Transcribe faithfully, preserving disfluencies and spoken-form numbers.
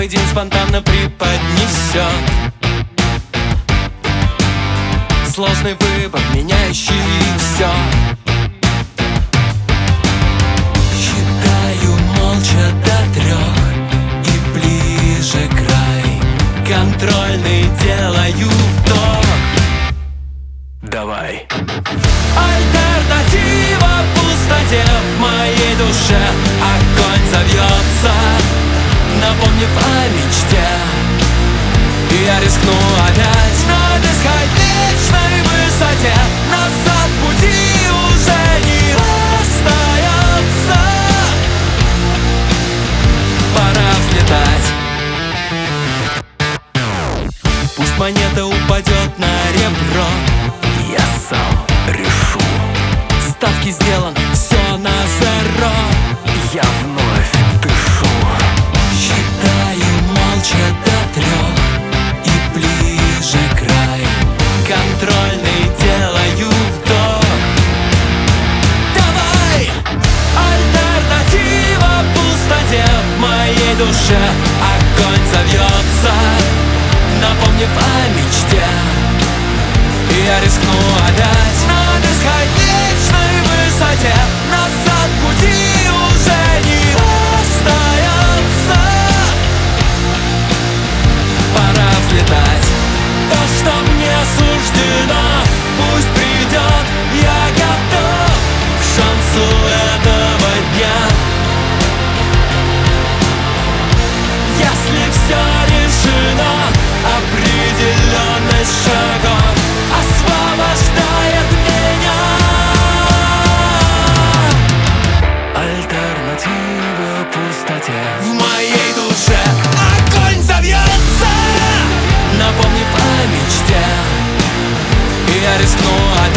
Новый день спонтанно преподнесет сложный выбор, меняющий все. Считаю молча до трех и ближе край контрольный делаю вдох. Давай. Альтернатива пустоте в моей душе. Огонь завьется, напомнив о мечте. И я рискну опять на бесконечной высоте. Назад пути уже не остается. Пора взлетать. Пусть монета упадет на ребро, я сам решу. Ставки сделаны, все на зеро. Я вновь дышу. Считаю молча до трех и ближе край контрольный делаю вдох. Давай! Альтернатива пустоте в моей душе. Огонь завьется, напомнив о мечте. И я рискну опять на бесконечной высоте. Назад пути уже не остается. Пора взлетать. То, что мне суждено, пусть придет. Я готов к шансу этого дня. Если все решено, определенность шагов освобождает меня. Альтернатива пустоте в моей душе. Огонь завьется, напомнив о мечте. И я рискну